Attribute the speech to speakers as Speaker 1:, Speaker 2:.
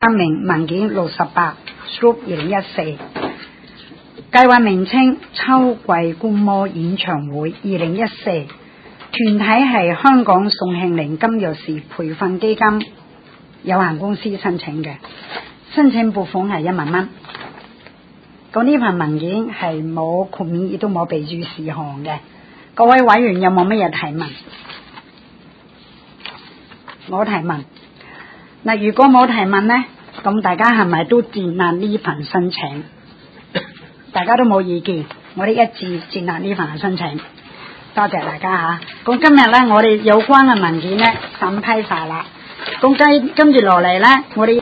Speaker 1: 名文件68/2014，計劃名稱秋季觀摩演唱會2014，團體係香港宋慶齡金鑰匙培訓基金有限公司申請嘅，申請撥款係1萬蚊。咁呢份文件係冇豁免，亦都冇備註事項嘅。各位委員有冇乜嘢提問？冇提問。嗱，如果冇提問呢，咁大家係咪都接納呢份申請？大家都冇意見，我哋一致接納呢份申請。多謝大家吓。咁今日呢，我哋有關嘅文件呢審批晒啦。咁跟住落嚟呢，我哋